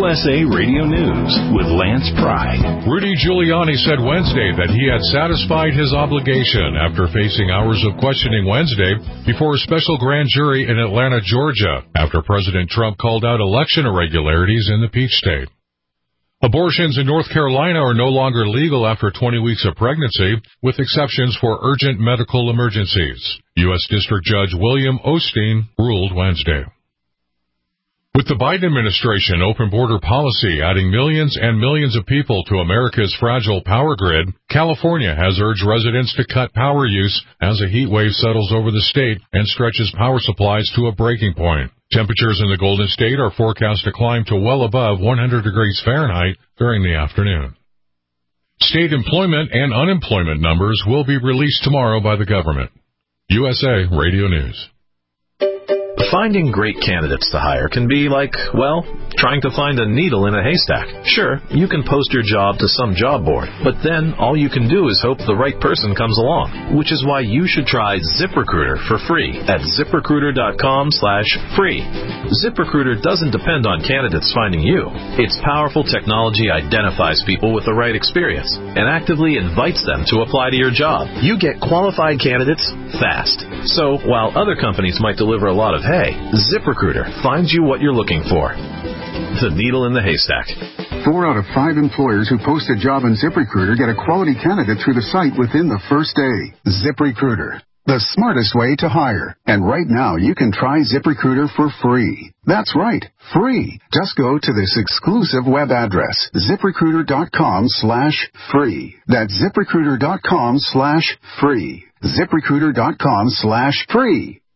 USA Radio News with Lance Pry. Rudy Giuliani said Wednesday that he had satisfied his obligation after facing hours of questioning Wednesday before a special grand jury in Atlanta, Georgia, after President Trump called out election irregularities in the Peach State. Abortions in North Carolina are no longer legal after 20 weeks of pregnancy, with exceptions for urgent medical emergencies. U.S. District Judge William Osteen ruled Wednesday. With the Biden administration open border policy adding millions and millions of people to America's fragile power grid, California has urged residents to cut power use as a heat wave settles over the state and stretches power supplies to a breaking point. Temperatures in the Golden State are forecast to climb to well above 100 degrees Fahrenheit during the afternoon. State employment and unemployment numbers will be released tomorrow by the government. USA Radio News. Finding great candidates to hire can be like, well, trying to find a needle in a haystack. Sure, you can post your job to some job board, but then all you can do is hope the right person comes along, which is why you should try ZipRecruiter for free at ZipRecruiter.com/free. ZipRecruiter doesn't depend on candidates finding you. Its powerful technology identifies people with the right experience and actively invites them to apply to your job. You get qualified candidates fast. So while other companies might deliver a lot of hay, ZipRecruiter finds you what you're looking for. The needle in the haystack. 4 out of 5 employers who post a job on ZipRecruiter get a quality candidate through the site within the first day. ZipRecruiter, the smartest way to hire. And right now, you can try ZipRecruiter for free. That's right, free. Just go to this exclusive web address, ZipRecruiter.com/free. That's ZipRecruiter.com/free. ZipRecruiter.com/free.